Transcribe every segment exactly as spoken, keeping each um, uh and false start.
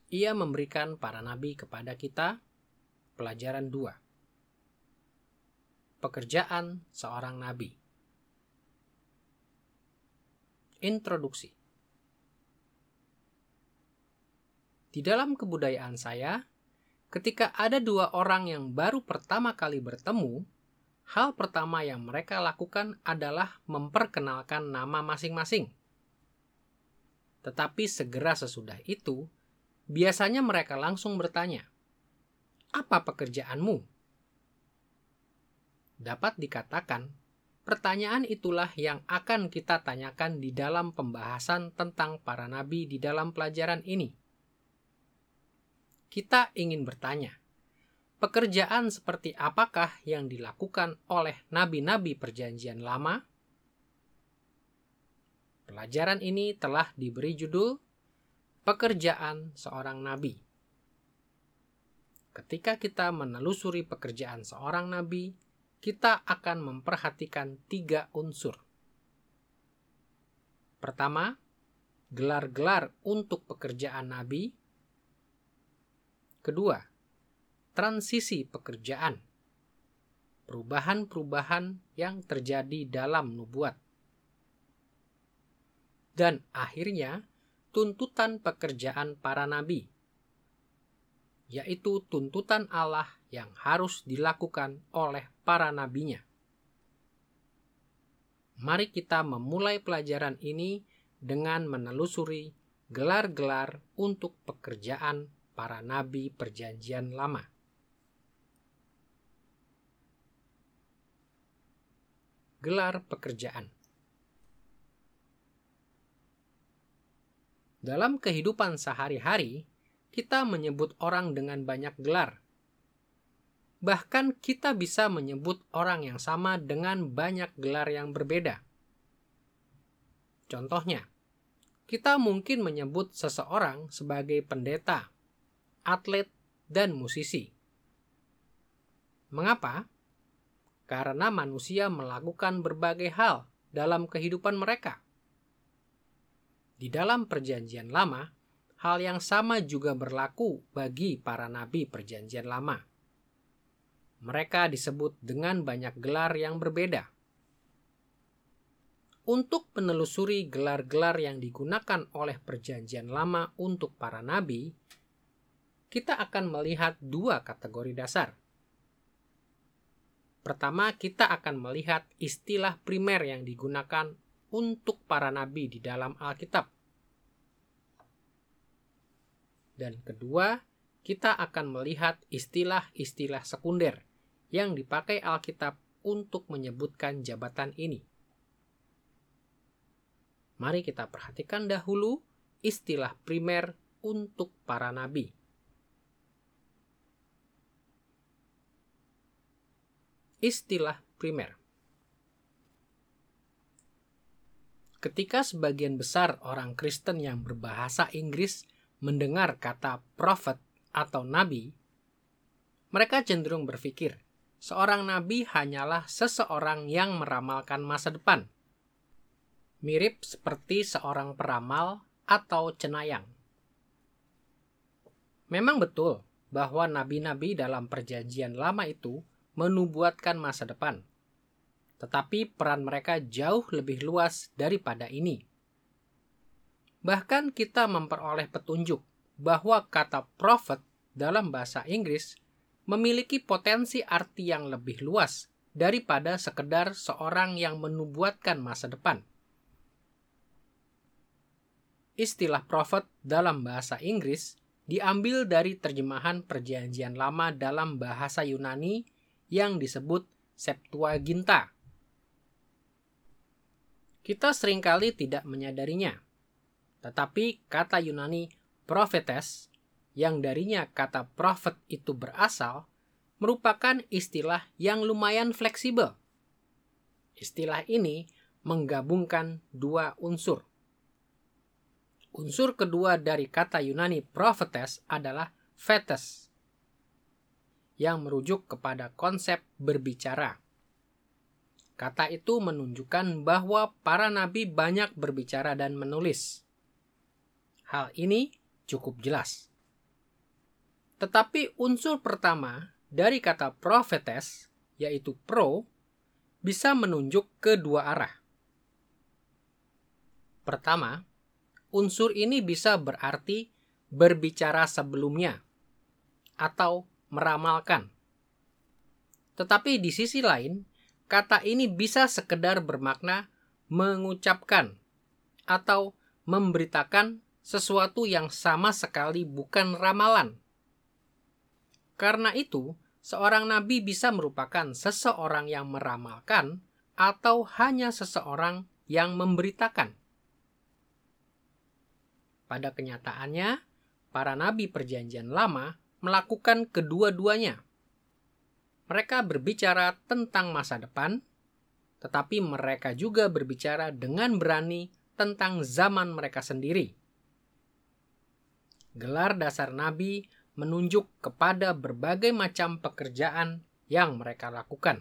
Ia memberikan para nabi kepada kita. Pelajaran dua. Pekerjaan seorang nabi. Introduksi. Di dalam kebudayaan saya, ketika ada dua orang yang baru pertama kali bertemu, hal pertama yang mereka lakukan adalah memperkenalkan nama masing-masing. Tetapi segera sesudah itu, biasanya mereka langsung bertanya, "Apa pekerjaanmu?" Dapat dikatakan, pertanyaan itulah yang akan kita tanyakan di dalam pembahasan tentang para nabi di dalam pelajaran ini. Kita ingin bertanya, pekerjaan seperti apakah yang dilakukan oleh nabi-nabi Perjanjian Lama? Pelajaran ini telah diberi judul Pekerjaan Seorang Nabi. Ketika kita menelusuri pekerjaan seorang nabi, kita akan memperhatikan tiga unsur. Pertama, gelar-gelar untuk pekerjaan nabi. Kedua, transisi pekerjaan, perubahan-perubahan yang terjadi dalam nubuat. Dan akhirnya, tuntutan pekerjaan para nabi, yaitu tuntutan Allah yang harus dilakukan oleh para nabinya. Mari kita memulai pelajaran ini dengan menelusuri gelar-gelar untuk pekerjaan para nabi Perjanjian Lama. Gelar pekerjaan. Dalam kehidupan sehari-hari, kita menyebut orang dengan banyak gelar. Bahkan kita bisa menyebut orang yang sama dengan banyak gelar yang berbeda. Contohnya, kita mungkin menyebut seseorang sebagai pendeta, atlet, dan musisi. Mengapa? Karena manusia melakukan berbagai hal dalam kehidupan mereka. Di dalam Perjanjian Lama, hal yang sama juga berlaku bagi para nabi Perjanjian Lama. Mereka disebut dengan banyak gelar yang berbeda. Untuk menelusuri gelar-gelar yang digunakan oleh Perjanjian Lama untuk para nabi, kita akan melihat dua kategori dasar. Pertama, kita akan melihat istilah primer yang digunakan untuk para nabi di dalam Alkitab. Dan kedua, kita akan melihat istilah-istilah sekunder yang dipakai Alkitab untuk menyebutkan jabatan ini. Mari kita perhatikan dahulu istilah primer untuk para nabi. Istilah primer. Ketika sebagian besar orang Kristen yang berbahasa Inggris mendengar kata prophet atau nabi, mereka cenderung berpikir seorang nabi hanyalah seseorang yang meramalkan masa depan, mirip seperti seorang peramal atau cenayang. Memang betul bahwa nabi-nabi dalam Perjanjian Lama itu menubuatkan masa depan, tetapi peran mereka jauh lebih luas daripada ini. Bahkan kita memperoleh petunjuk bahwa kata prophet dalam bahasa Inggris memiliki potensi arti yang lebih luas daripada sekedar seorang yang menubuatkan masa depan. Istilah prophet dalam bahasa Inggris diambil dari terjemahan Perjanjian Lama dalam bahasa Yunani yang disebut Septuaginta. Kita seringkali tidak menyadarinya, tetapi kata Yunani prophetes, yang darinya kata prophet itu berasal, merupakan istilah yang lumayan fleksibel. Istilah ini menggabungkan dua unsur. Unsur kedua dari kata Yunani prophetes adalah phetes, yang merujuk kepada konsep berbicara. Kata itu menunjukkan bahwa para nabi banyak berbicara dan menulis. Hal ini cukup jelas. Tetapi unsur pertama dari kata prophetes, yaitu pro, bisa menunjuk ke dua arah. Pertama, unsur ini bisa berarti berbicara sebelumnya atau meramalkan. Tetapi di sisi lain, kata ini bisa sekedar bermakna mengucapkan atau memberitakan sesuatu yang sama sekali bukan ramalan. Karena itu, seorang nabi bisa merupakan seseorang yang meramalkan atau hanya seseorang yang memberitakan. Pada kenyataannya, para nabi Perjanjian Lama melakukan kedua-duanya. Mereka berbicara tentang masa depan, tetapi mereka juga berbicara dengan berani tentang zaman mereka sendiri. Gelar dasar nabi menunjuk kepada berbagai macam pekerjaan yang mereka lakukan.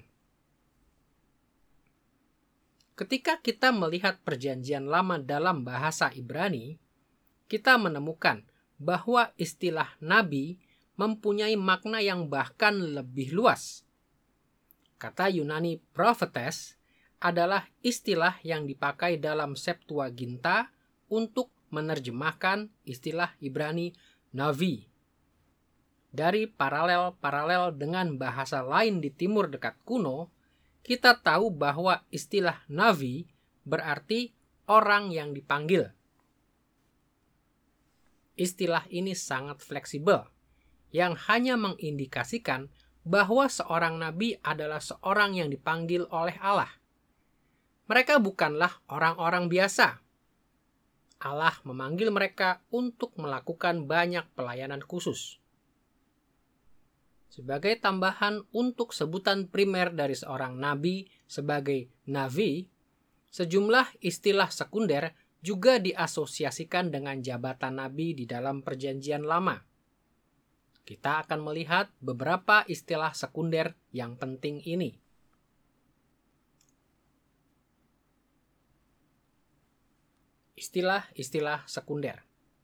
Ketika kita melihat Perjanjian Lama dalam bahasa Ibrani, kita menemukan bahwa istilah nabi mempunyai makna yang bahkan lebih luas. Kata Yunani prophetes adalah istilah yang dipakai dalam Septuaginta untuk menerjemahkan istilah Ibrani navi. Dari paralel-paralel dengan bahasa lain di Timur Dekat kuno, kita tahu bahwa istilah navi berarti orang yang dipanggil. Istilah ini sangat fleksibel, yang hanya mengindikasikan bahwa seorang nabi adalah seorang yang dipanggil oleh Allah. Mereka bukanlah orang-orang biasa. Allah memanggil mereka untuk melakukan banyak pelayanan khusus. Sebagai tambahan untuk sebutan primer dari seorang nabi sebagai navi, sejumlah istilah sekunder juga diasosiasikan dengan jabatan nabi di dalam Perjanjian Lama. Kita akan melihat beberapa istilah sekunder yang penting ini. Istilah-istilah sekunder.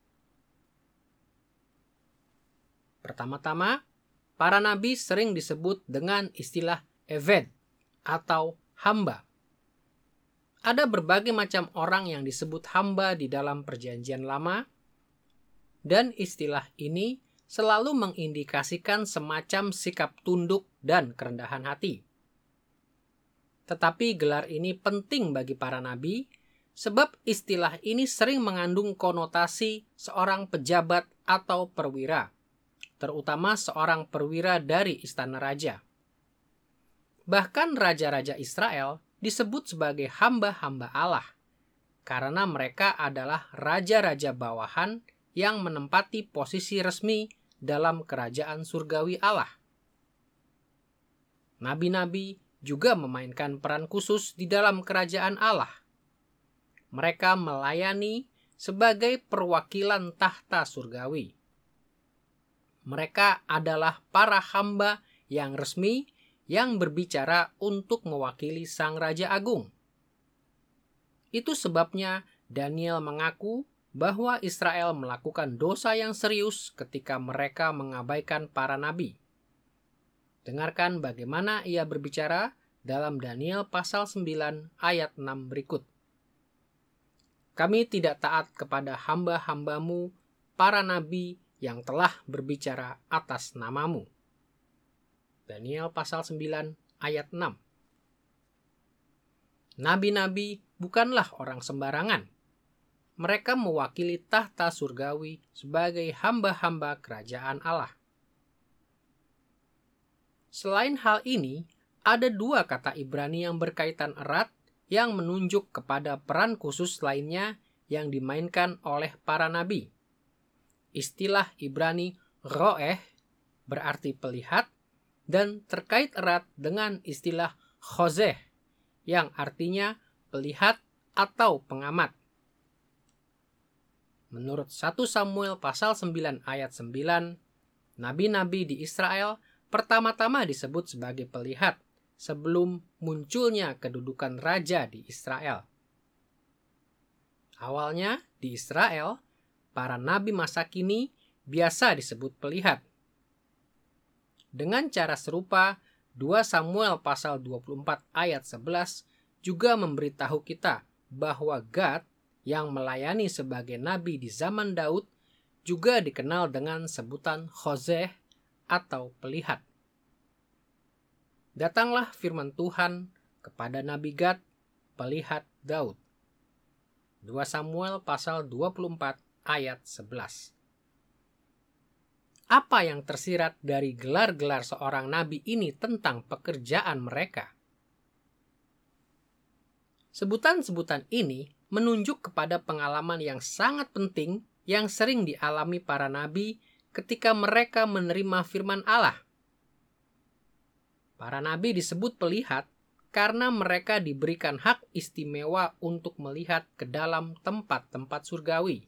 Pertama-tama, para nabi sering disebut dengan istilah eved atau hamba. Ada berbagai macam orang yang disebut hamba di dalam Perjanjian Lama, dan istilah ini selalu mengindikasikan semacam sikap tunduk dan kerendahan hati. Tetapi gelar ini penting bagi para nabi, sebab istilah ini sering mengandung konotasi seorang pejabat atau perwira, terutama seorang perwira dari istana raja. Bahkan raja-raja Israel disebut sebagai hamba-hamba Allah, karena mereka adalah raja-raja bawahan yang menempati posisi resmi dalam kerajaan surgawi Allah. Nabi-nabi juga memainkan peran khusus di dalam kerajaan Allah. Mereka melayani sebagai perwakilan tahta surgawi. Mereka adalah para hamba yang resmi yang berbicara untuk mewakili Sang Raja Agung. Itu sebabnya Daniel mengaku bahwa Israel melakukan dosa yang serius ketika mereka mengabaikan para nabi. Dengarkan bagaimana ia berbicara dalam Daniel pasal sembilan ayat enam berikut. Kami tidak taat kepada hamba-hambamu, para nabi yang telah berbicara atas namamu. Daniel pasal sembilan ayat enam. Nabi-nabi bukanlah orang sembarangan. Mereka mewakili tahta surgawi sebagai hamba-hamba kerajaan Allah. Selain hal ini, ada dua kata Ibrani yang berkaitan erat yang menunjuk kepada peran khusus lainnya yang dimainkan oleh para nabi. Istilah Ibrani roeh berarti pelihat dan terkait erat dengan istilah chozeh yang artinya pelihat atau pengamat. Menurut satu Samuel pasal sembilan ayat sembilan, nabi-nabi di Israel pertama-tama disebut sebagai pelihat sebelum munculnya kedudukan raja di Israel. Awalnya di Israel, para nabi masa kini biasa disebut pelihat. Dengan cara serupa, dua Samuel pasal dua puluh empat ayat sebelas juga memberitahu kita bahwa Gad yang melayani sebagai nabi di zaman Daud juga dikenal dengan sebutan Hoseh atau pelihat. Datanglah firman Tuhan kepada Nabi Gad, pelihat Daud. dua Samuel pasal dua puluh empat ayat sebelas. Apa yang tersirat dari gelar-gelar seorang nabi ini tentang pekerjaan mereka? Sebutan-sebutan ini menunjuk kepada pengalaman yang sangat penting yang sering dialami para nabi ketika mereka menerima firman Allah. Para nabi disebut pelihat karena mereka diberikan hak istimewa untuk melihat ke dalam tempat-tempat surgawi.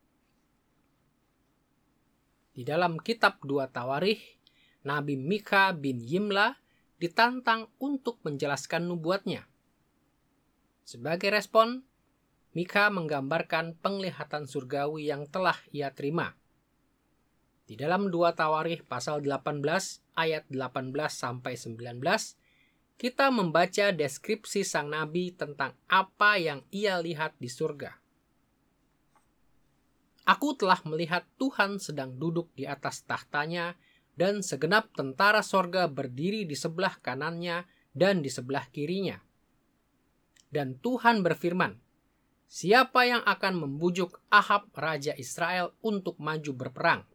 Di dalam kitab dua Tawarikh, Nabi Mikha bin Yimla ditantang untuk menjelaskan nubuatnya. Sebagai respon, Mikha menggambarkan penglihatan surgawi yang telah ia terima. Di dalam dua Tawarikh pasal delapan belas ayat delapan belas sampai sembilan belas, kita membaca deskripsi sang nabi tentang apa yang ia lihat di surga. Aku telah melihat Tuhan sedang duduk di atas tahtanya dan segenap tentara sorga berdiri di sebelah kanannya dan di sebelah kirinya. Dan Tuhan berfirman, siapa yang akan membujuk Ahab raja Israel untuk maju berperang?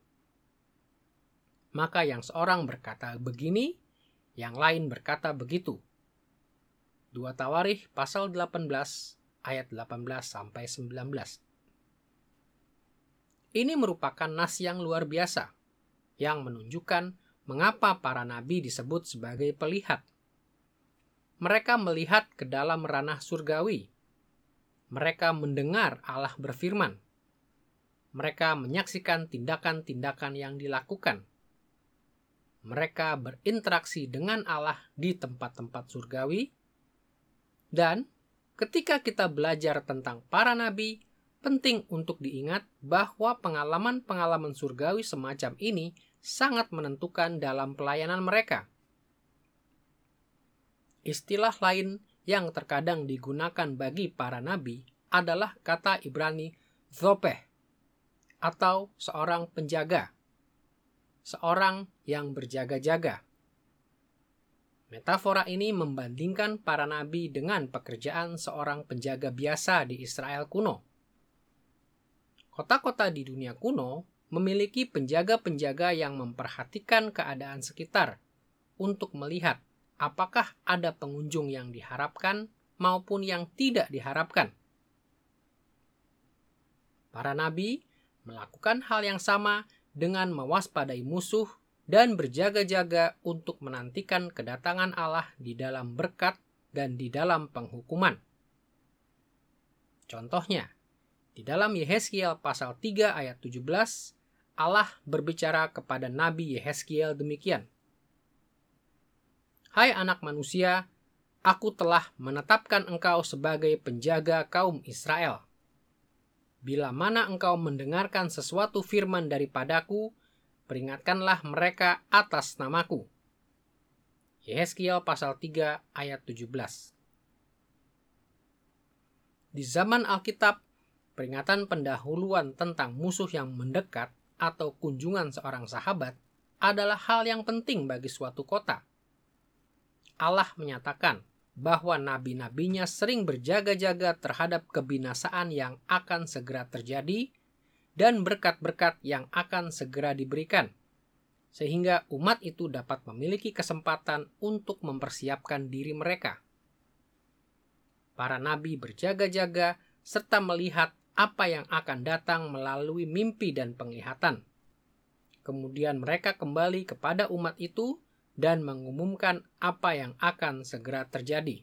Maka yang seorang berkata begini, yang lain berkata begitu. dua Tawarikh pasal delapan belas ayat delapan belas sampai sembilan belas. Ini merupakan nas yang luar biasa, yang menunjukkan mengapa para nabi disebut sebagai pelihat. Mereka melihat ke dalam ranah surgawi. Mereka mendengar Allah berfirman. Mereka menyaksikan tindakan-tindakan yang dilakukan. Mereka berinteraksi dengan Allah di tempat-tempat surgawi. Dan ketika kita belajar tentang para nabi, penting untuk diingat bahwa pengalaman-pengalaman surgawi semacam ini sangat menentukan dalam pelayanan mereka. Istilah lain yang terkadang digunakan bagi para nabi adalah kata Ibrani zopeh, atau seorang penjaga, seorang yang berjaga-jaga. Metafora ini membandingkan para nabi dengan pekerjaan seorang penjaga biasa di Israel kuno. Kota-kota di dunia kuno memiliki penjaga-penjaga yang memperhatikan keadaan sekitar untuk melihat apakah ada pengunjung yang diharapkan maupun yang tidak diharapkan. Para nabi melakukan hal yang sama dengan mewaspadai musuh dan berjaga-jaga untuk menantikan kedatangan Allah di dalam berkat dan di dalam penghukuman. Contohnya, di dalam Yehezkiel pasal tiga ayat tujuh belas, Allah berbicara kepada Nabi Yehezkiel demikian. Hai anak manusia, aku telah menetapkan engkau sebagai penjaga kaum Israel. Bila mana engkau mendengarkan sesuatu firman daripadaku, peringatkanlah mereka atas namaku. Yehezkiel pasal tiga ayat tujuh belas. Di zaman Alkitab, peringatan pendahuluan tentang musuh yang mendekat atau kunjungan seorang sahabat adalah hal yang penting bagi suatu kota. Allah menyatakan bahwa nabi-nabinya sering berjaga-jaga terhadap kebinasaan yang akan segera terjadi dan berkat-berkat yang akan segera diberikan, sehingga umat itu dapat memiliki kesempatan untuk mempersiapkan diri mereka. Para nabi berjaga-jaga serta melihat apa yang akan datang melalui mimpi dan penglihatan. Kemudian mereka kembali kepada umat itu dan mengumumkan apa yang akan segera terjadi.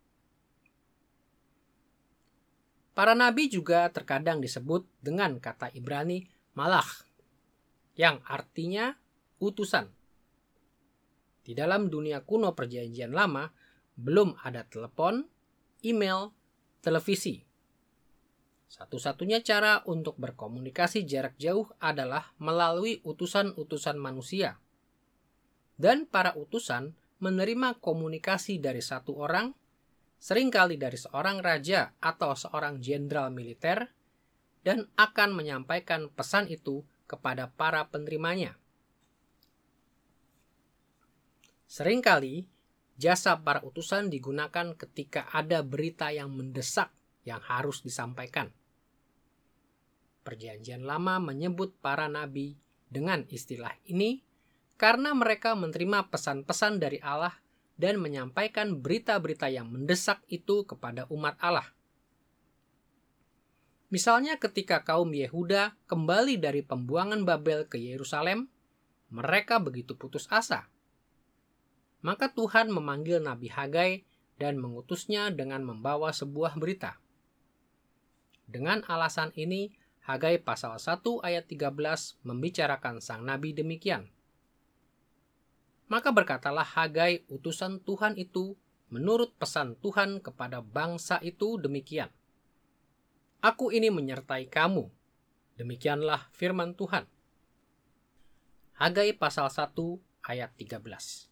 Para nabi juga terkadang disebut dengan kata Ibrani malach, yang artinya utusan. Di dalam dunia kuno Perjanjian Lama, belum ada telepon, email, televisi. Satu-satunya cara untuk berkomunikasi jarak jauh adalah melalui utusan-utusan manusia. dan para utusan menerima komunikasi dari satu orang, seringkali dari seorang raja atau seorang jenderal militer, dan akan menyampaikan pesan itu kepada para penerimanya. Seringkali, jasa para utusan digunakan ketika ada berita yang mendesak yang harus disampaikan. Perjanjian Lama menyebut para nabi dengan istilah ini karena mereka menerima pesan-pesan dari Allah dan menyampaikan berita-berita yang mendesak itu kepada umat Allah. Misalnya ketika kaum Yehuda kembali dari pembuangan Babel ke Yerusalem, mereka begitu putus asa. Maka Tuhan memanggil Nabi Hagai dan mengutusnya dengan membawa sebuah berita. Dengan alasan ini, Hagai pasal satu ayat tiga belas membicarakan sang nabi demikian. Maka berkatalah Hagai utusan Tuhan itu menurut pesan Tuhan kepada bangsa itu demikian. Aku ini menyertai kamu. Demikianlah firman Tuhan. Hagai pasal satu ayat tiga belas.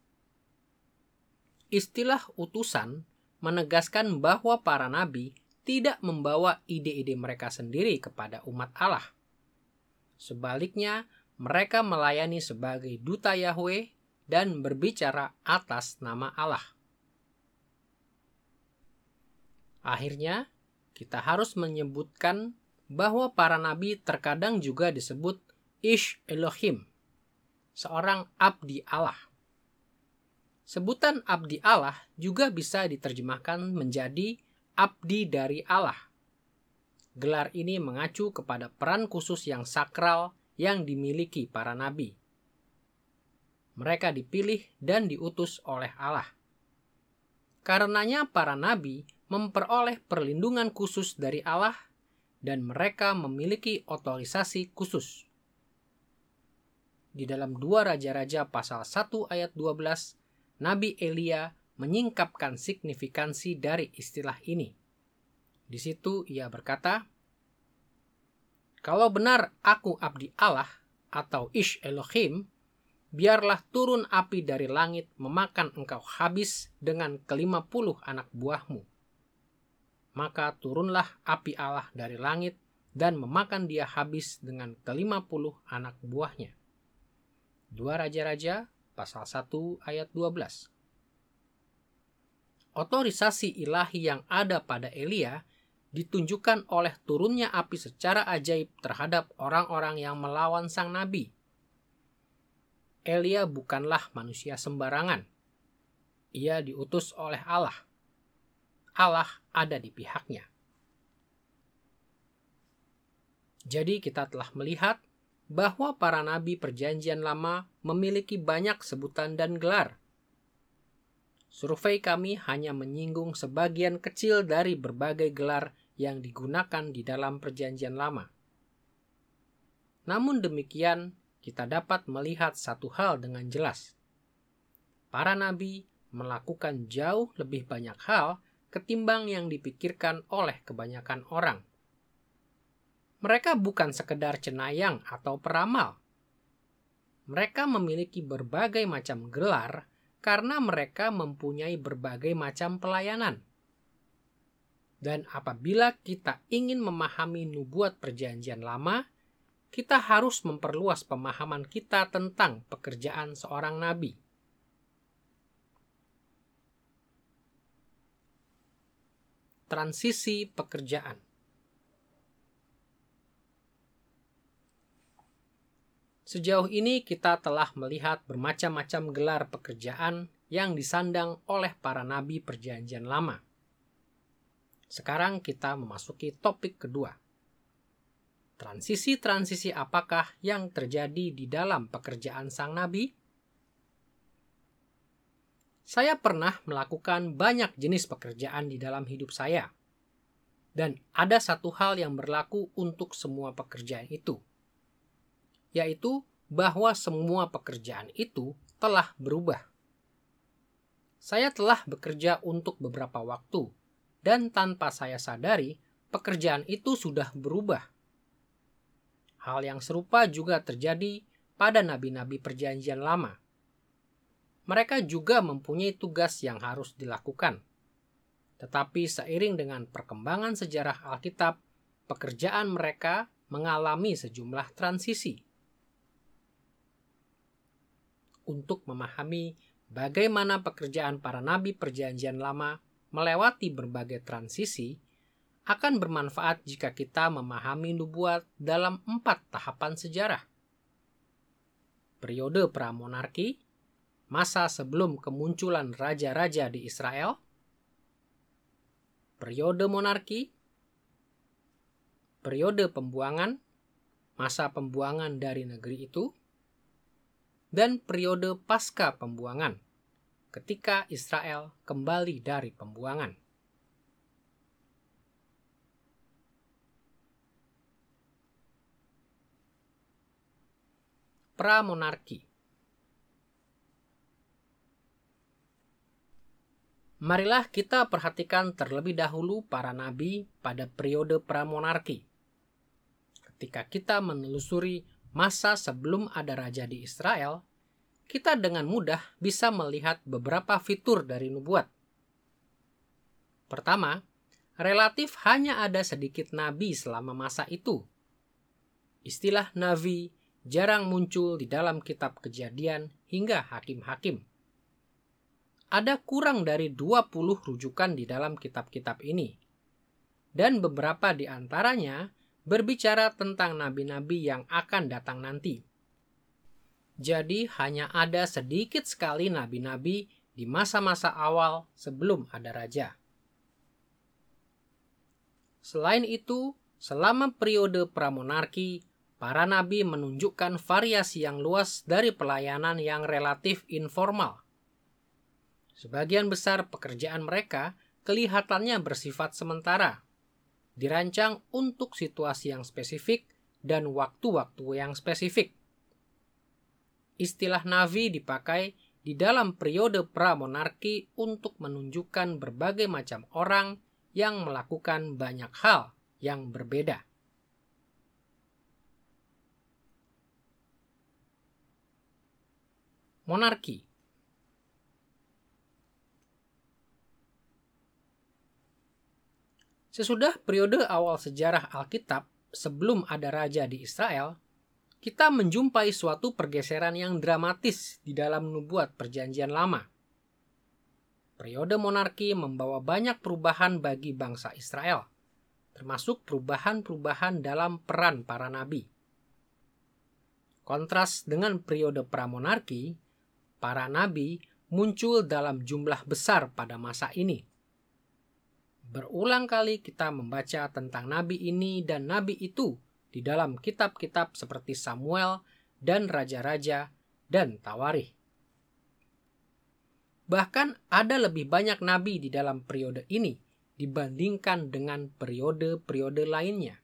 Istilah utusan menegaskan bahwa para nabi tidak membawa ide-ide mereka sendiri kepada umat Allah. Sebaliknya, mereka melayani sebagai duta Yahweh dan berbicara atas nama Allah. Akhirnya, kita harus menyebutkan bahwa para nabi terkadang juga disebut Ish Elohim, seorang abdi Allah. Sebutan abdi Allah juga bisa diterjemahkan menjadi abdi dari Allah. Gelar ini mengacu kepada peran khusus yang sakral yang dimiliki para nabi. Mereka dipilih dan diutus oleh Allah. Karenanya para nabi memperoleh perlindungan khusus dari Allah dan mereka memiliki otorisasi khusus. Di dalam dua Raja-Raja pasal satu ayat dua belas, Nabi Elia menyingkapkan signifikansi dari istilah ini. Di situ ia berkata, "Kalau benar aku abdi Allah atau Ish Elohim, biarlah turun api dari langit memakan engkau habis dengan kelima puluh anak buahmu." Maka turunlah api Allah dari langit dan memakan dia habis dengan kelima puluh anak buahnya. Dua Raja-Raja pasal satu ayat dua belas. Otorisasi ilahi yang ada pada Elia ditunjukkan oleh turunnya api secara ajaib terhadap orang-orang yang melawan sang nabi. Elia bukanlah manusia sembarangan. Ia diutus oleh Allah. Allah ada di pihaknya. Jadi kita telah melihat bahwa para nabi Perjanjian Lama memiliki banyak sebutan dan gelar. Survei kami hanya menyinggung sebagian kecil dari berbagai gelar yang digunakan di dalam Perjanjian Lama. Namun demikian, kita dapat melihat satu hal dengan jelas. Para nabi melakukan jauh lebih banyak hal ketimbang yang dipikirkan oleh kebanyakan orang. Mereka bukan sekedar cenayang atau peramal. Mereka memiliki berbagai macam gelar karena mereka mempunyai berbagai macam pelayanan. Dan apabila kita ingin memahami nubuat Perjanjian Lama, kita harus memperluas pemahaman kita tentang pekerjaan seorang nabi. Transisi pekerjaan. Sejauh ini kita telah melihat bermacam-macam gelar pekerjaan yang disandang oleh para nabi Perjanjian Lama. Sekarang kita memasuki topik kedua. Transisi-transisi apakah yang terjadi di dalam pekerjaan sang nabi? Saya pernah melakukan banyak jenis pekerjaan di dalam hidup saya. Dan ada satu hal yang berlaku untuk semua pekerjaan itu, yaitu bahwa semua pekerjaan itu telah berubah. Saya telah bekerja untuk beberapa waktu, dan tanpa saya sadari, pekerjaan itu sudah berubah. Hal yang serupa juga terjadi pada nabi-nabi Perjanjian Lama. mereka juga mempunyai tugas yang harus dilakukan. Tetapi seiring dengan perkembangan sejarah Alkitab, pekerjaan mereka mengalami sejumlah transisi. Untuk memahami bagaimana pekerjaan para nabi Perjanjian Lama melewati berbagai transisi, akan bermanfaat jika kita memahami nubuat dalam empat tahapan sejarah. Periode pramonarki, masa sebelum kemunculan raja-raja di Israel, periode monarki, periode pembuangan, masa pembuangan dari negeri itu, dan periode pasca pembuangan, ketika Israel kembali dari pembuangan. Pramonarki. Marilah kita perhatikan terlebih dahulu para nabi pada periode pramonarki. Ketika kita menelusuri masa sebelum ada raja di Israel, kita dengan mudah bisa melihat beberapa fitur dari nubuat. Pertama, relatif hanya ada sedikit nabi selama masa itu. Istilah nabi jarang muncul di dalam kitab Kejadian hingga Hakim-Hakim. Ada kurang dari dua puluh rujukan di dalam kitab-kitab ini. Dan beberapa di antaranya berbicara tentang nabi-nabi yang akan datang nanti. Jadi hanya ada sedikit sekali nabi-nabi di masa-masa awal sebelum ada raja. Selain itu, selama periode pramonarki, para nabi menunjukkan variasi yang luas dari pelayanan yang relatif informal. Sebagian besar pekerjaan mereka kelihatannya bersifat sementara, dirancang untuk situasi yang spesifik dan waktu-waktu yang spesifik. Istilah nabi dipakai di dalam periode pramonarki untuk menunjukkan berbagai macam orang yang melakukan banyak hal yang berbeda. Monarki. Sesudah periode awal sejarah Alkitab sebelum ada raja di Israel, kita menjumpai suatu pergeseran yang dramatis di dalam nubuat Perjanjian Lama. Periode monarki membawa banyak perubahan bagi bangsa Israel, termasuk perubahan-perubahan dalam peran para nabi. Kontras dengan periode pramonarki, para nabi muncul dalam jumlah besar pada masa ini. Berulang kali kita membaca tentang nabi ini dan nabi itu di dalam kitab-kitab seperti Samuel dan Raja-Raja dan Tawarikh. Bahkan ada lebih banyak nabi di dalam periode ini dibandingkan dengan periode-periode lainnya.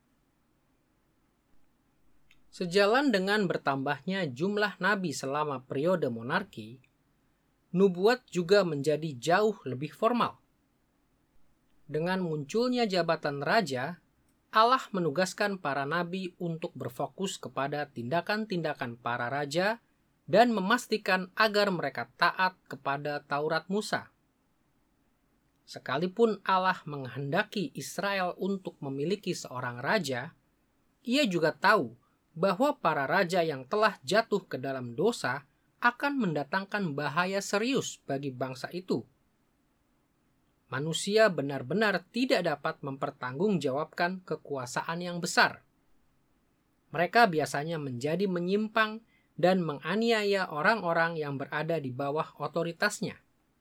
Sejalan dengan bertambahnya jumlah nabi selama periode monarki, nubuat juga menjadi jauh lebih formal. Dengan munculnya jabatan raja, Allah menugaskan para nabi untuk berfokus kepada tindakan-tindakan para raja dan memastikan agar mereka taat kepada Taurat Musa. Sekalipun Allah menghendaki Israel untuk memiliki seorang raja, Ia juga tahu bahwa para raja yang telah jatuh ke dalam dosa akan mendatangkan bahaya serius bagi bangsa itu. Manusia benar-benar tidak dapat mempertanggungjawabkan kekuasaan yang besar. Mereka biasanya menjadi menyimpang dan menganiaya orang-orang yang berada di bawah otoritasnya.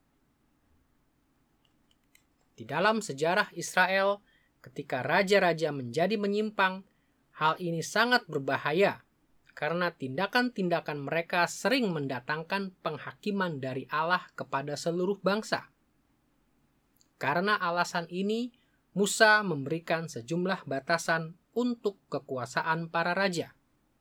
Di dalam sejarah Israel, ketika raja-raja menjadi menyimpang, hal ini sangat berbahaya karena tindakan-tindakan mereka sering mendatangkan penghakiman dari Allah kepada seluruh bangsa. Karena alasan ini, Musa memberikan sejumlah batasan untuk kekuasaan para raja.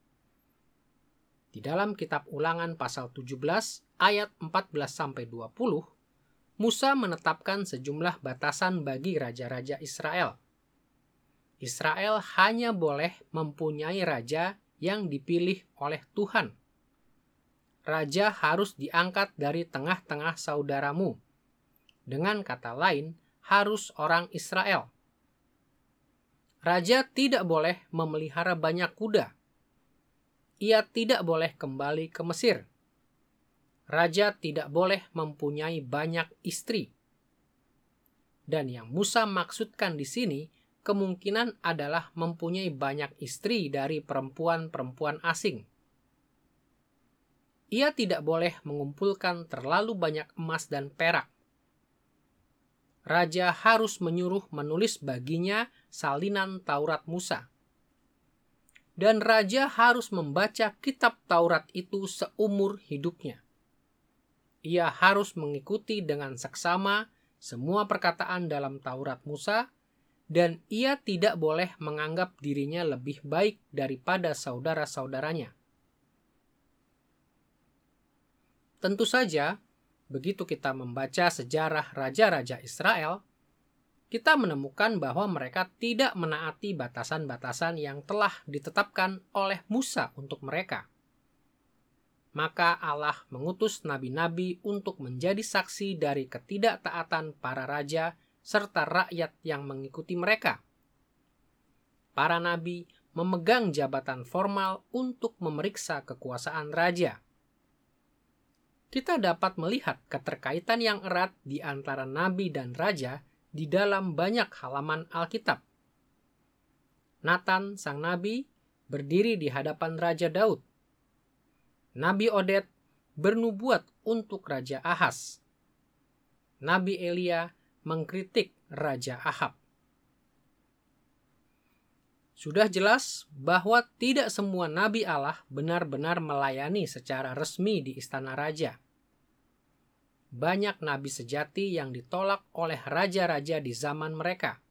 Di dalam kitab Ulangan pasal tujuh belas ayat empat belas sampai dua puluh, Musa menetapkan sejumlah batasan bagi raja-raja Israel. Israel hanya boleh mempunyai raja yang dipilih oleh Tuhan. raja harus diangkat dari tengah-tengah saudaramu. Dengan kata lain, harus orang Israel. Raja tidak boleh memelihara banyak kuda. Ia tidak boleh kembali ke Mesir. Raja tidak boleh mempunyai banyak istri. Dan yang Musa maksudkan di sini kemungkinan adalah mempunyai banyak istri dari perempuan-perempuan asing. Ia tidak boleh mengumpulkan terlalu banyak emas dan perak. Raja harus menyuruh menulis baginya salinan Taurat Musa. Dan raja harus membaca kitab Taurat itu seumur hidupnya. Ia harus mengikuti dengan seksama semua perkataan dalam Taurat Musa, dan ia tidak boleh menganggap dirinya lebih baik daripada saudara-saudaranya. Tentu saja, begitu kita membaca sejarah raja-raja Israel, kita menemukan bahwa mereka tidak menaati batasan-batasan yang telah ditetapkan oleh Musa untuk mereka. Maka Allah mengutus nabi-nabi untuk menjadi saksi dari ketidaktaatan para raja serta rakyat yang mengikuti mereka. Para nabi memegang jabatan formal untuk memeriksa kekuasaan raja. Kita dapat melihat keterkaitan yang erat di antara nabi dan raja di dalam banyak halaman Alkitab. Nathan, sang nabi, berdiri di hadapan Raja Daud. Nabi Odet bernubuat untuk Raja Ahaz. Nabi Elia mengkritik Raja Ahab. Sudah jelas bahwa tidak semua nabi Allah benar-benar melayani secara resmi di istana raja. Banyak nabi sejati yang ditolak oleh raja-raja di zaman mereka.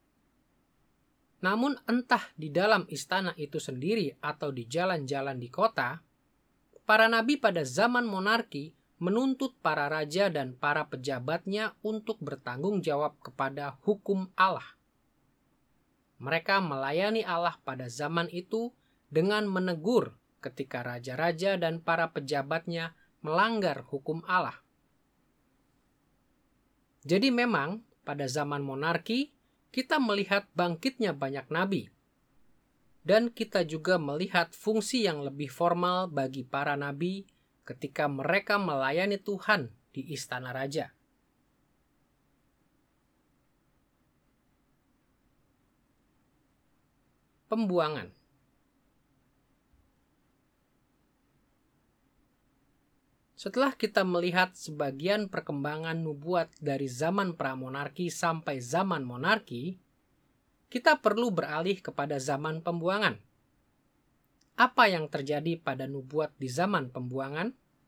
Namun entah di dalam istana itu sendiri atau di jalan-jalan di kota, para nabi pada zaman monarki menuntut para raja dan para pejabatnya untuk bertanggung jawab kepada hukum Allah. Mereka melayani Allah pada zaman itu dengan menegur ketika raja-raja dan para pejabatnya melanggar hukum Allah. Jadi memang pada zaman monarki kita melihat bangkitnya banyak nabi. Dan kita juga melihat fungsi yang lebih formal bagi para nabi ketika mereka melayani Tuhan di istana raja. Pembuangan. Setelah kita melihat sebagian perkembangan nubuat dari zaman pramonarki sampai zaman monarki, kita perlu beralih kepada zaman pembuangan. Apa yang terjadi pada nubuat di zaman pembuangan?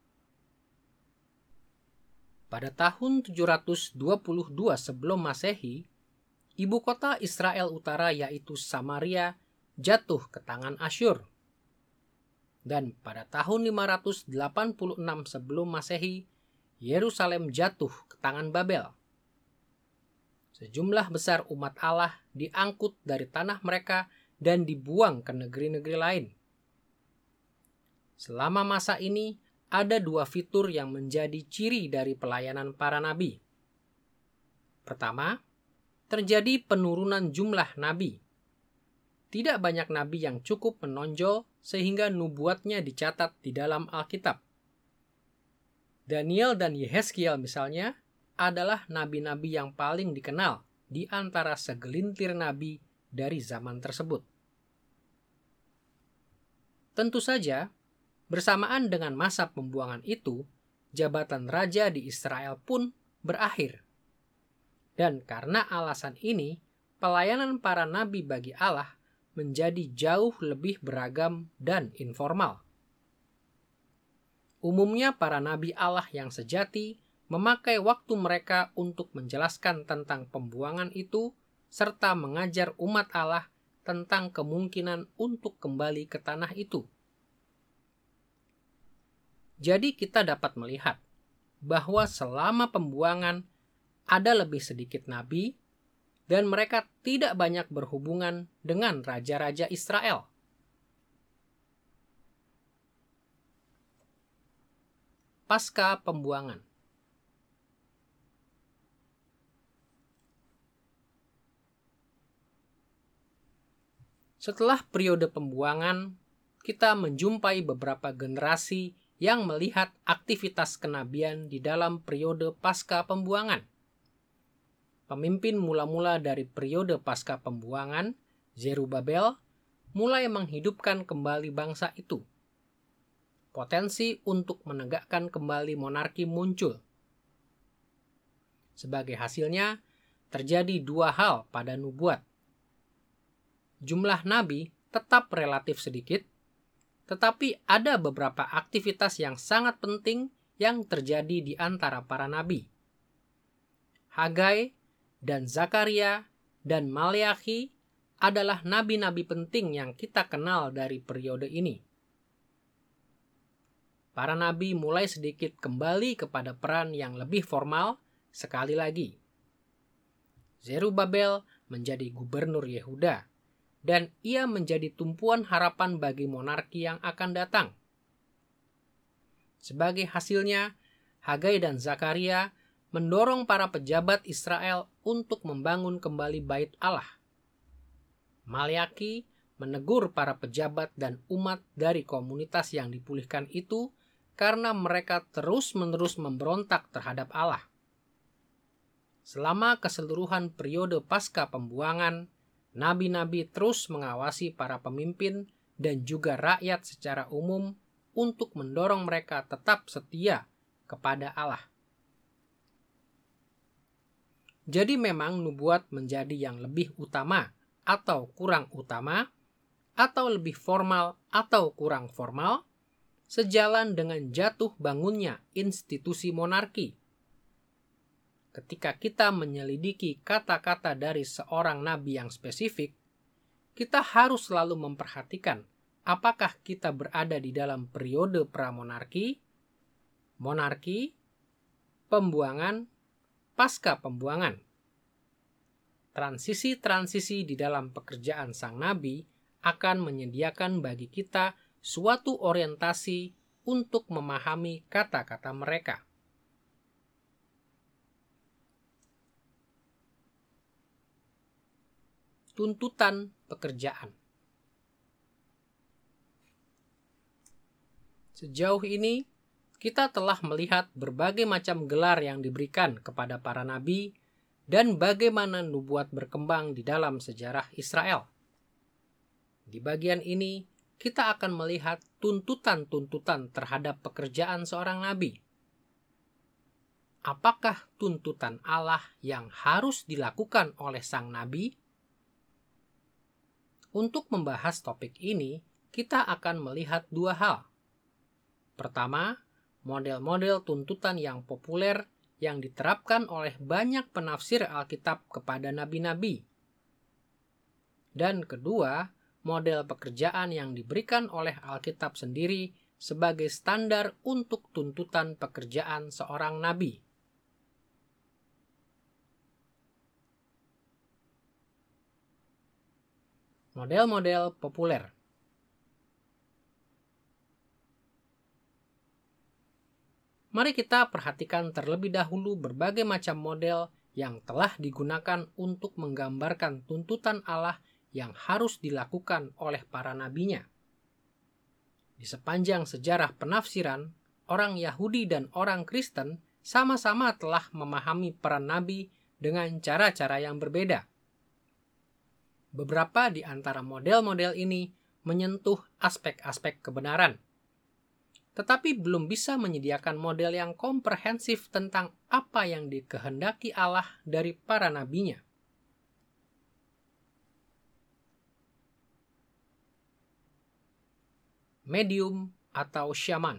Pada tahun tujuh ratus dua puluh dua sebelum Masehi, ibu kota Israel Utara yaitu Samaria jatuh ke tangan Asyur. Dan pada tahun lima ratus delapan puluh enam sebelum Masehi, Yerusalem jatuh ke tangan Babel. Sejumlah besar umat Allah diangkut dari tanah mereka dan dibuang ke negeri-negeri lain. Selama masa ini, ada dua fitur yang menjadi ciri dari pelayanan para nabi. Pertama, terjadi penurunan jumlah nabi. Tidak banyak nabi yang cukup menonjol sehingga nubuatnya dicatat di dalam Alkitab. Daniel dan Yehezkiel misalnya adalah nabi-nabi yang paling dikenal di antara segelintir nabi dari zaman tersebut. Tentu saja, bersamaan dengan masa pembuangan itu, jabatan raja di Israel pun berakhir. Dan karena alasan ini, pelayanan para nabi bagi Allah menjadi jauh lebih beragam dan informal. Umumnya para nabi Allah yang sejati memakai waktu mereka untuk menjelaskan tentang pembuangan itu serta mengajar umat Allah tentang kemungkinan untuk kembali ke tanah itu. Jadi kita dapat melihat bahwa selama pembuangan ada lebih sedikit nabi dan mereka tidak banyak berhubungan dengan raja-raja Israel. pasca pembuangan. Setelah periode pembuangan, kita menjumpai beberapa generasi yang melihat aktivitas kenabian di dalam periode pasca pembuangan. Pemimpin mula-mula dari periode pasca pembuangan, Zerubabel, mulai menghidupkan kembali bangsa itu. Potensi untuk menegakkan kembali monarki muncul. Sebagai hasilnya, terjadi dua hal pada nubuat. Jumlah nabi tetap relatif sedikit, tetapi ada beberapa aktivitas yang sangat penting yang terjadi di antara para nabi. Hagai dan Zakaria dan Maleakhi adalah nabi-nabi penting yang kita kenal dari periode ini. Para nabi mulai sedikit kembali kepada peran yang lebih formal sekali lagi. Zerubabel menjadi gubernur Yehuda, dan ia menjadi tumpuan harapan bagi monarki yang akan datang. Sebagai hasilnya, Hagai dan Zakaria mendorong para pejabat Israel untuk membangun kembali Bait Allah. Maleakhi menegur para pejabat dan umat dari komunitas yang dipulihkan itu karena mereka terus-menerus memberontak terhadap Allah. Selama keseluruhan periode pasca pembuangan, nabi-nabi terus mengawasi para pemimpin dan juga rakyat secara umum untuk mendorong mereka tetap setia kepada Allah. Jadi memang nubuat menjadi yang lebih utama atau kurang utama, atau lebih formal atau kurang formal, sejalan dengan jatuh bangunnya institusi monarki. Ketika kita menyelidiki kata-kata dari seorang nabi yang spesifik, kita harus selalu memperhatikan apakah kita berada di dalam periode pramonarki, monarki, pembuangan, pasca pembuangan. Transisi-transisi di dalam pekerjaan sang nabi akan menyediakan bagi kita suatu orientasi untuk memahami kata-kata mereka. Tuntutan pekerjaan. Sejauh ini, kita telah melihat berbagai macam gelar yang diberikan kepada para nabi dan bagaimana nubuat berkembang di dalam sejarah Israel. Di bagian ini, kita akan melihat tuntutan-tuntutan terhadap pekerjaan seorang nabi. Apakah tuntutan Allah yang harus dilakukan oleh sang nabi? Untuk membahas topik ini, kita akan melihat dua hal. Pertama, model-model tuntutan yang populer yang diterapkan oleh banyak penafsir Alkitab kepada nabi-nabi. Dan kedua, model pekerjaan yang diberikan oleh Alkitab sendiri sebagai standar untuk tuntutan pekerjaan seorang nabi. Model-model populer. Mari kita perhatikan terlebih dahulu berbagai macam model yang telah digunakan untuk menggambarkan tuntutan Allah yang harus dilakukan oleh para nabinya. Di sepanjang sejarah penafsiran, orang Yahudi dan orang Kristen sama-sama telah memahami peran nabi dengan cara-cara yang berbeda. Beberapa di antara model-model ini menyentuh aspek-aspek kebenaran, tetapi belum bisa menyediakan model yang komprehensif tentang apa yang dikehendaki Allah dari para nabinya. Medium atau syaman.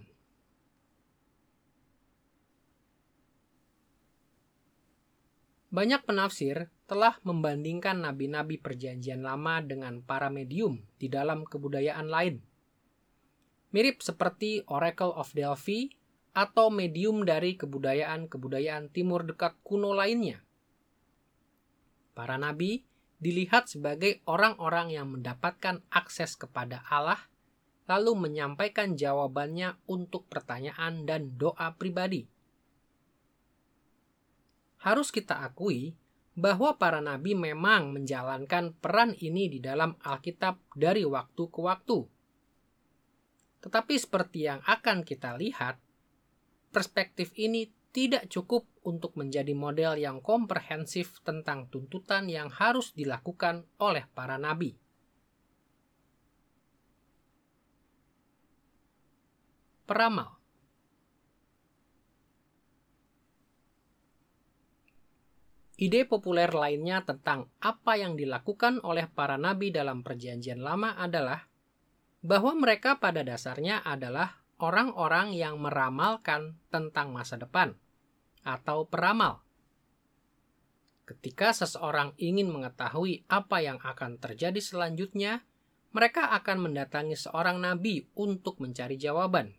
Banyak penafsir telah membandingkan nabi-nabi perjanjian lama dengan para medium di dalam kebudayaan lain. Mirip seperti Oracle of Delphi atau medium dari kebudayaan-kebudayaan timur dekat kuno lainnya. Para nabi dilihat sebagai orang-orang yang mendapatkan akses kepada Allah lalu menyampaikan jawabannya untuk pertanyaan dan doa pribadi. Harus kita akui bahwa para nabi memang menjalankan peran ini di dalam Alkitab dari waktu ke waktu. Tetapi seperti yang akan kita lihat, perspektif ini tidak cukup untuk menjadi model yang komprehensif tentang tuntutan yang harus dilakukan oleh para nabi. Peramal. Ide populer lainnya tentang apa yang dilakukan oleh para nabi dalam Perjanjian Lama adalah bahwa mereka pada dasarnya adalah orang-orang yang meramalkan tentang masa depan atau peramal. Ketika seseorang ingin mengetahui apa yang akan terjadi selanjutnya, mereka akan mendatangi seorang nabi untuk mencari jawaban.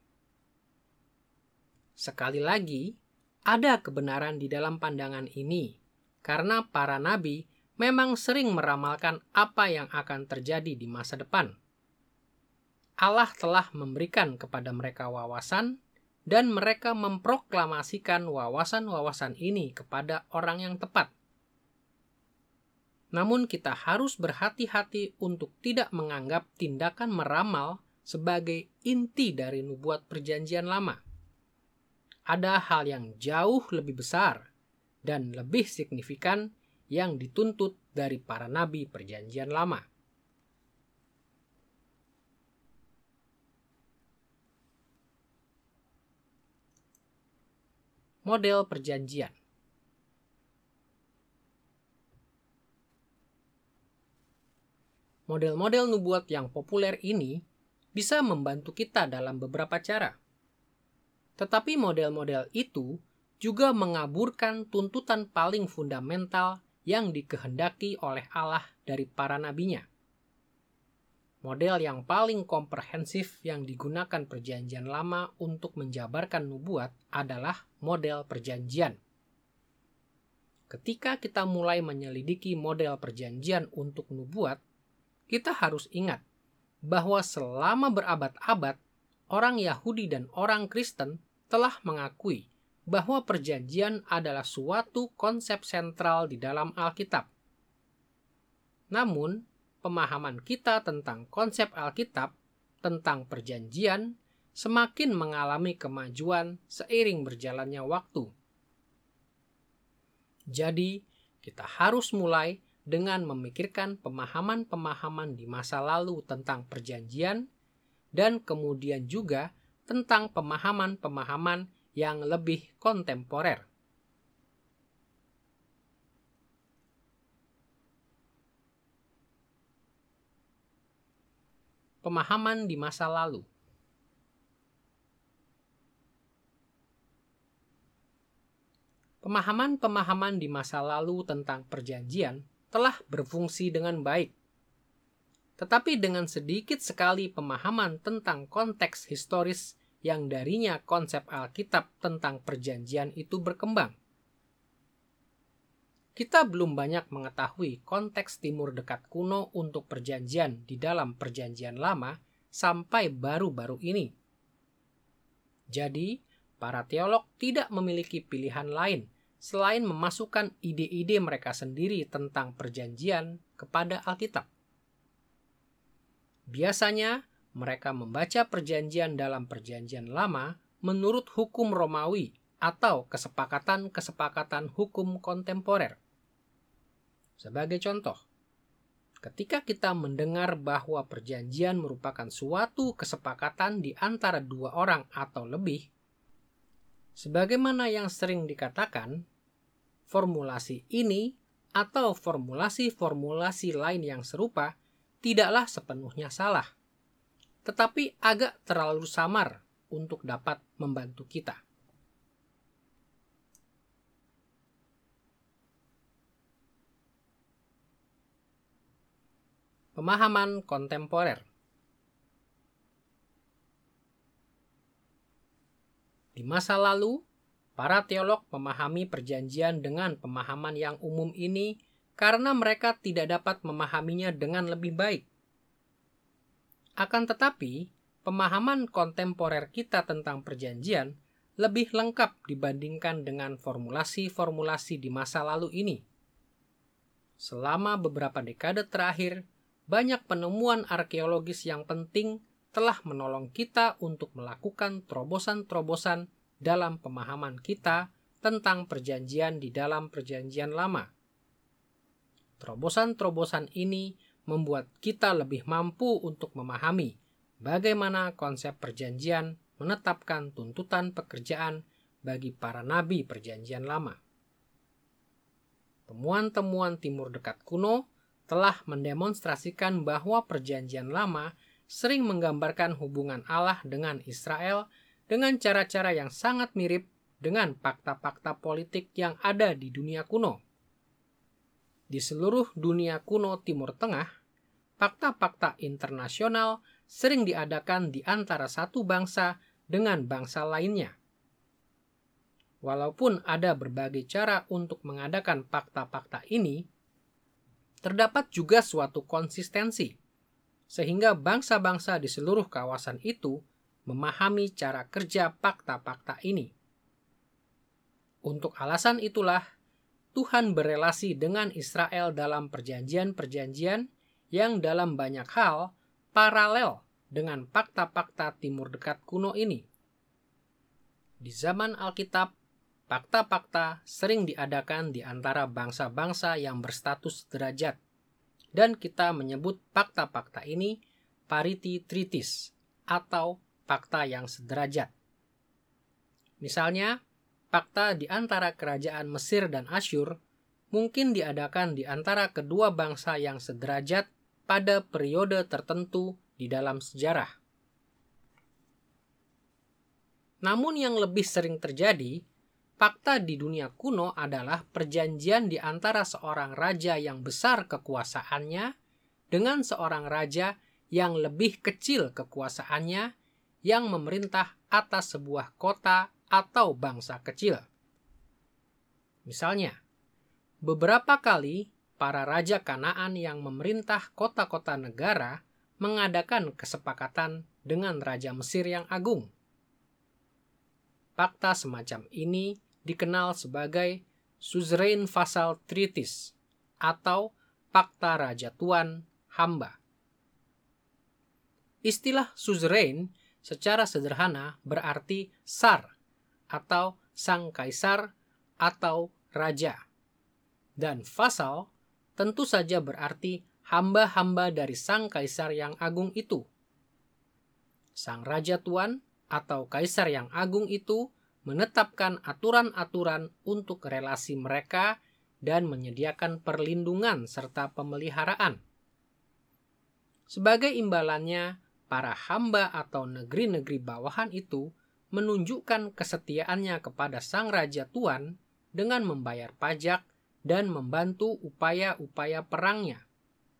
Sekali lagi, ada kebenaran di dalam pandangan ini, karena para nabi memang sering meramalkan apa yang akan terjadi di masa depan. Allah telah memberikan kepada mereka wawasan, dan mereka memproklamasikan wawasan-wawasan ini kepada orang yang tepat. Namun kita harus berhati-hati untuk tidak menganggap tindakan meramal sebagai inti dari nubuat Perjanjian Lama. Ada hal yang jauh lebih besar dan lebih signifikan yang dituntut dari para nabi Perjanjian Lama. Model perjanjian. Model-model nubuat yang populer ini bisa membantu kita dalam beberapa cara. Tetapi model-model itu juga mengaburkan tuntutan paling fundamental yang dikehendaki oleh Allah dari para nabinya. Model yang paling komprehensif yang digunakan Perjanjian Lama untuk menjabarkan nubuat adalah model perjanjian. Ketika kita mulai menyelidiki model perjanjian untuk nubuat, kita harus ingat bahwa selama berabad-abad, orang Yahudi dan orang Kristen telah mengakui bahwa perjanjian adalah suatu konsep sentral di dalam Alkitab. Namun, pemahaman kita tentang konsep Alkitab, tentang perjanjian, semakin mengalami kemajuan seiring berjalannya waktu. Jadi, kita harus mulai dengan memikirkan pemahaman-pemahaman di masa lalu tentang perjanjian, dan kemudian juga tentang pemahaman-pemahaman yang lebih kontemporer. Pemahaman di masa lalu. Pemahaman-pemahaman di masa lalu tentang perjanjian telah berfungsi dengan baik. Tetapi dengan sedikit sekali pemahaman tentang konteks historis yang darinya konsep Alkitab tentang perjanjian itu berkembang. Kita belum banyak mengetahui konteks Timur Dekat kuno untuk perjanjian di dalam Perjanjian Lama sampai baru-baru ini. Jadi, para teolog tidak memiliki pilihan lain selain memasukkan ide-ide mereka sendiri tentang perjanjian kepada Alkitab. Biasanya, mereka membaca perjanjian dalam Perjanjian Lama menurut hukum Romawi atau kesepakatan-kesepakatan hukum kontemporer. Sebagai contoh, ketika kita mendengar bahwa perjanjian merupakan suatu kesepakatan di antara dua orang atau lebih, sebagaimana yang sering dikatakan, formulasi ini atau formulasi-formulasi lain yang serupa tidaklah sepenuhnya salah, tetapi agak terlalu samar untuk dapat membantu kita. Pemahaman kontemporer. Di masa lalu, para teolog memahami perjanjian dengan pemahaman yang umum ini karena mereka tidak dapat memahaminya dengan lebih baik. Akan tetapi, pemahaman kontemporer kita tentang perjanjian lebih lengkap dibandingkan dengan formulasi-formulasi di masa lalu ini. Selama beberapa dekade terakhir, banyak penemuan arkeologis yang penting telah menolong kita untuk melakukan terobosan-terobosan dalam pemahaman kita tentang perjanjian di dalam perjanjian lama. Terobosan-terobosan ini membuat kita lebih mampu untuk memahami bagaimana konsep perjanjian menetapkan tuntutan pekerjaan bagi para nabi perjanjian lama. Temuan-temuan Timur Dekat kuno telah mendemonstrasikan bahwa perjanjian lama sering menggambarkan hubungan Allah dengan Israel dengan cara-cara yang sangat mirip dengan fakta-fakta politik yang ada di dunia kuno. Di seluruh dunia kuno Timur Tengah, fakta-fakta internasional sering diadakan di antara satu bangsa dengan bangsa lainnya. Walaupun ada berbagai cara untuk mengadakan fakta-fakta ini, terdapat juga suatu konsistensi, sehingga bangsa-bangsa di seluruh kawasan itu memahami cara kerja fakta-fakta ini. Untuk alasan itulah, Tuhan berelasi dengan Israel dalam perjanjian-perjanjian yang dalam banyak hal paralel dengan fakta-fakta Timur Dekat kuno ini. Di zaman Alkitab, fakta-fakta sering diadakan di antara bangsa-bangsa yang berstatus derajat, dan kita menyebut fakta-fakta ini parity treaties atau fakta yang sederajat. Misalnya, fakta di antara kerajaan Mesir dan Asyur mungkin diadakan di antara kedua bangsa yang sederajat pada periode tertentu di dalam sejarah. Namun yang lebih sering terjadi, fakta di dunia kuno adalah perjanjian di antara seorang raja yang besar kekuasaannya dengan seorang raja yang lebih kecil kekuasaannya yang memerintah atas sebuah kota atau bangsa kecil. Misalnya, beberapa kali para raja Kanaan yang memerintah kota-kota negara mengadakan kesepakatan dengan Raja Mesir yang agung. Fakta semacam ini dikenal sebagai suzerain vassal treaties atau fakta raja tuan hamba. Istilah suzerain secara sederhana berarti sar atau sang kaisar atau raja. Dan vassal tentu saja berarti hamba-hamba dari sang kaisar yang agung itu. Sang raja tuan atau kaisar yang agung itu menetapkan aturan-aturan untuk relasi mereka dan menyediakan perlindungan serta pemeliharaan. Sebagai imbalannya, para hamba atau negeri-negeri bawahan itu menunjukkan kesetiaannya kepada sang raja tuan dengan membayar pajak dan membantu upaya-upaya perangnya.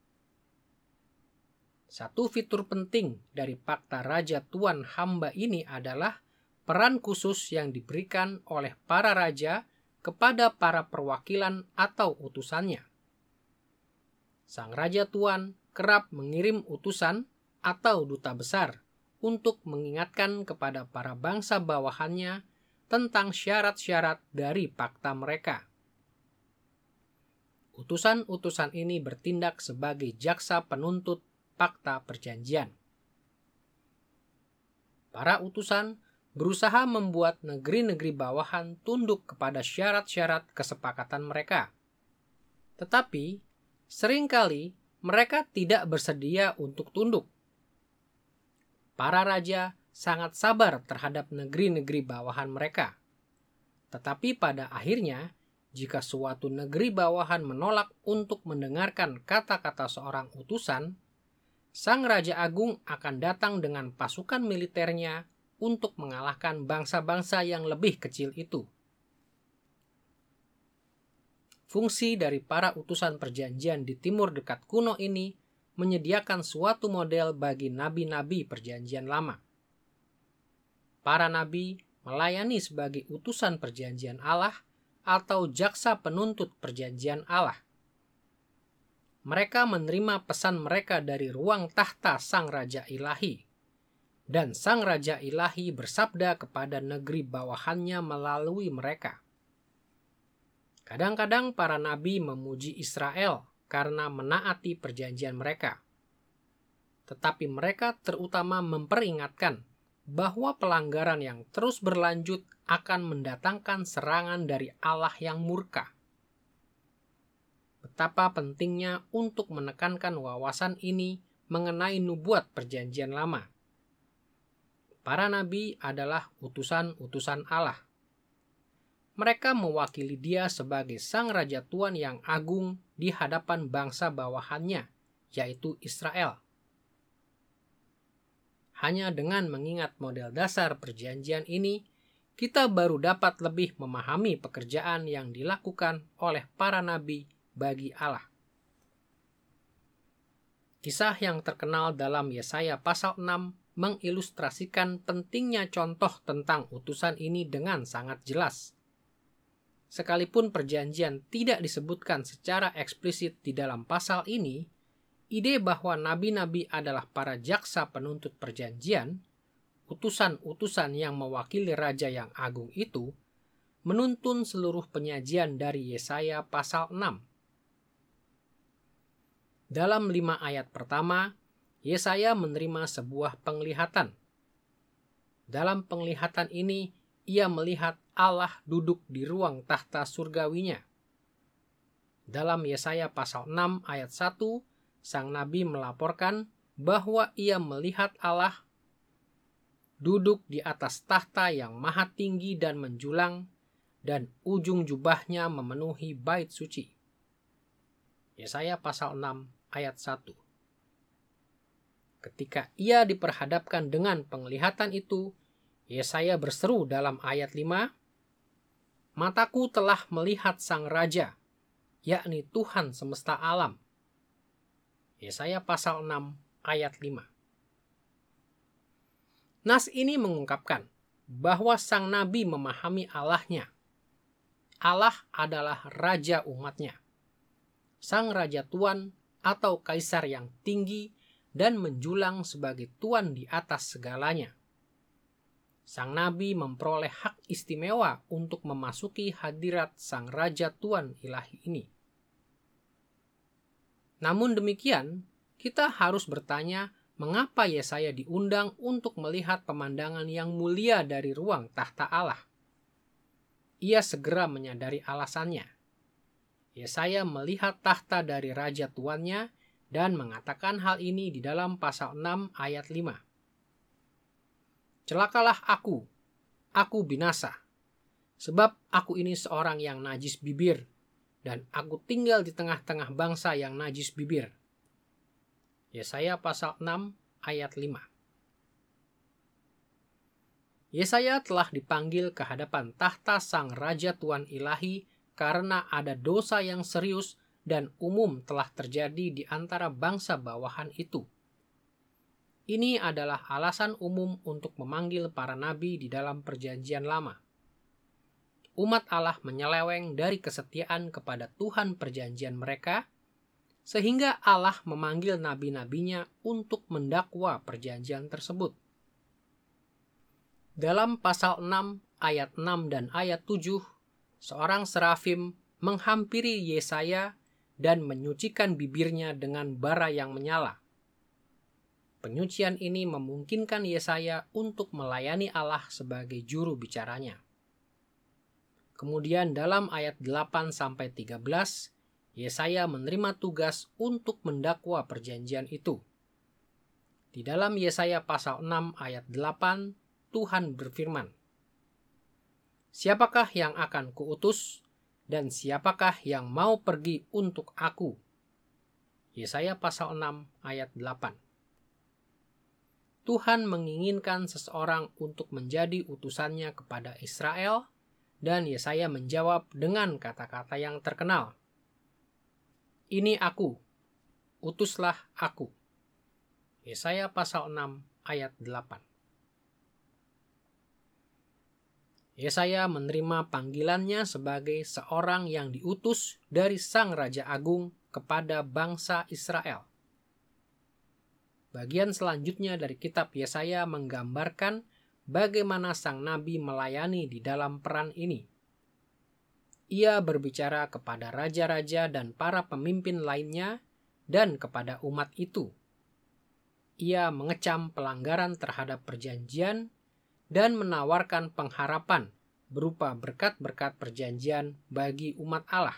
Satu fitur penting dari fakta raja tuan hamba ini adalah peran khusus yang diberikan oleh para raja kepada para perwakilan atau utusannya. Sang raja tuan kerap mengirim utusan atau duta besar untuk mengingatkan kepada para bangsa bawahannya tentang syarat-syarat dari fakta mereka. Utusan-utusan ini bertindak sebagai jaksa penuntut fakta perjanjian. Para utusan berusaha membuat negeri-negeri bawahan tunduk kepada syarat-syarat kesepakatan mereka. Tetapi, seringkali mereka tidak bersedia untuk tunduk. Para raja sangat sabar terhadap negeri-negeri bawahan mereka. Tetapi pada akhirnya, jika suatu negeri bawahan menolak untuk mendengarkan kata-kata seorang utusan, sang Raja Agung akan datang dengan pasukan militernya untuk mengalahkan bangsa-bangsa yang lebih kecil itu. Fungsi dari para utusan perjanjian di Timur Dekat kuno ini menyediakan suatu model bagi nabi-nabi perjanjian lama. Para nabi melayani sebagai utusan perjanjian Allah atau jaksa penuntut perjanjian Allah. Mereka menerima pesan mereka dari ruang tahta sang Raja Ilahi. Dan Sang Raja Ilahi bersabda kepada negeri bawahannya melalui mereka. Kadang-kadang para nabi memuji Israel karena menaati perjanjian mereka. Tetapi mereka terutama memperingatkan bahwa pelanggaran yang terus berlanjut akan mendatangkan serangan dari Allah yang murka. Betapa pentingnya untuk menekankan wawasan ini mengenai nubuat perjanjian lama. Para nabi adalah utusan-utusan Allah. Mereka mewakili Dia sebagai Sang Raja Tuhan yang agung di hadapan bangsa bawahannya, yaitu Israel. Hanya dengan mengingat model dasar perjanjian ini, kita baru dapat lebih memahami pekerjaan yang dilakukan oleh para nabi bagi Allah. Kisah yang terkenal dalam Yesaya pasal enam mengilustrasikan pentingnya contoh tentang utusan ini dengan sangat jelas. Sekalipun perjanjian tidak disebutkan secara eksplisit di dalam pasal ini, ide bahwa nabi-nabi adalah para jaksa penuntut perjanjian, utusan-utusan yang mewakili Raja yang agung itu, menuntun seluruh penyajian dari Yesaya pasal enam. Dalam lima ayat pertama, Yesaya menerima sebuah penglihatan. Dalam penglihatan ini, ia melihat Allah duduk di ruang tahta surgawinya. Dalam Yesaya pasal enam ayat satu, sang nabi melaporkan bahwa ia melihat Allah duduk di atas tahta yang maha tinggi dan menjulang, dan ujung jubahnya memenuhi bait suci. Yesaya pasal enam ayat satu. Ketika ia diperhadapkan dengan penglihatan itu, Yesaya berseru dalam ayat lima, "Mataku telah melihat Sang Raja, yakni Tuhan semesta alam." Yesaya pasal enam ayat lima. Nas ini mengungkapkan bahwa sang nabi memahami Allahnya. Allah adalah Raja umatnya, Sang Raja Tuhan atau Kaisar yang tinggi dan menjulang sebagai Tuhan di atas segalanya. Sang nabi memperoleh hak istimewa untuk memasuki hadirat Sang Raja Tuhan ilahi ini. Namun demikian, kita harus bertanya mengapa Yesaya diundang untuk melihat pemandangan yang mulia dari ruang tahta Allah. Ia segera menyadari alasannya. Yesaya melihat tahta dari Raja Tuannya dan mengatakan hal ini di dalam pasal enam ayat lima. "Celakalah aku, aku binasa, sebab aku ini seorang yang najis bibir, dan aku tinggal di tengah-tengah bangsa yang najis bibir." Yesaya pasal enam ayat lima. Yesaya telah dipanggil ke hadapan tahta Sang Raja Tuhan ilahi karena ada dosa yang serius dan umum telah terjadi di antara bangsa bawahan itu. Ini adalah alasan umum untuk memanggil para nabi di dalam perjanjian lama. Umat Allah menyeleweng dari kesetiaan kepada Tuhan perjanjian mereka, sehingga Allah memanggil nabi-nabinya untuk mendakwa perjanjian tersebut. Dalam pasal enam ayat enam dan ayat tujuh, seorang serafim menghampiri Yesaya dan menyucikan bibirnya dengan bara yang menyala. Penyucian ini memungkinkan Yesaya untuk melayani Allah sebagai juru bicaranya. Kemudian dalam ayat delapan sampai tiga belas, Yesaya menerima tugas untuk mendakwa perjanjian itu. Di dalam Yesaya pasal enam ayat delapan, Tuhan berfirman, "Siapakah yang akan kuutus, dan siapakah yang mau pergi untuk aku?" Yesaya pasal enam ayat delapan. Tuhan menginginkan seseorang untuk menjadi utusannya kepada Israel, dan Yesaya menjawab dengan kata-kata yang terkenal. "Ini aku, utuslah aku." Yesaya pasal enam ayat delapan. Yesaya menerima panggilannya sebagai seorang yang diutus dari Sang Raja Agung kepada bangsa Israel. Bagian selanjutnya dari kitab Yesaya menggambarkan bagaimana sang nabi melayani di dalam peran ini. Ia berbicara kepada raja-raja dan para pemimpin lainnya dan kepada umat itu. Ia mengecam pelanggaran terhadap perjanjian dan menawarkan pengharapan berupa berkat-berkat perjanjian bagi umat Allah.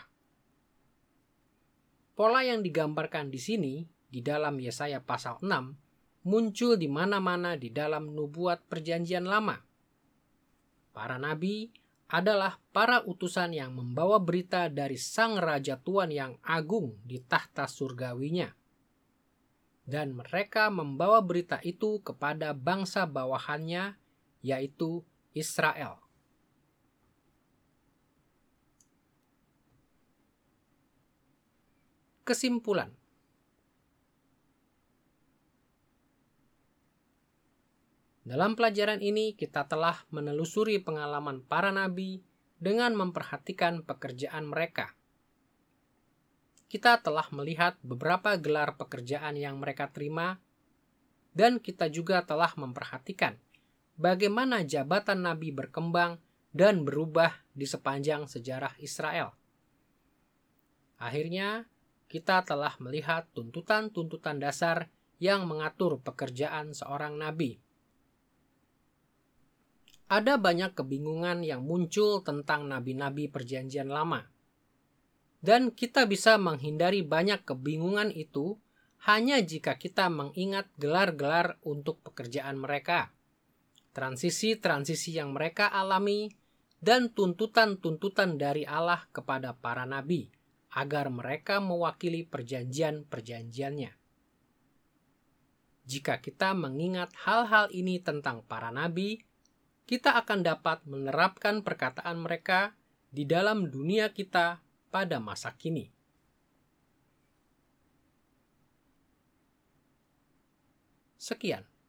Pola yang digambarkan di sini di dalam Yesaya pasal enam muncul di mana-mana di dalam nubuat perjanjian lama. Para nabi adalah para utusan yang membawa berita dari Sang Raja Tuhan yang agung di tahta surgawinya. Dan mereka membawa berita itu kepada bangsa bawahannya, yaitu Israel. Kesimpulan. Dalam pelajaran ini kita telah menelusuri pengalaman para nabi dengan memperhatikan pekerjaan mereka. Kita telah melihat beberapa gelar pekerjaan yang mereka terima, dan kita juga telah memperhatikan bagaimana jabatan nabi berkembang dan berubah di sepanjang sejarah Israel. Akhirnya, kita telah melihat tuntutan-tuntutan dasar yang mengatur pekerjaan seorang nabi. Ada banyak kebingungan yang muncul tentang nabi-nabi perjanjian lama. Dan kita bisa menghindari banyak kebingungan itu hanya jika kita mengingat gelar-gelar untuk pekerjaan mereka, transisi-transisi yang mereka alami, dan tuntutan-tuntutan dari Allah kepada para nabi, agar mereka mewakili perjanjian-perjanjiannya. Jika kita mengingat hal-hal ini tentang para nabi, kita akan dapat menerapkan perkataan mereka di dalam dunia kita pada masa kini. Sekian.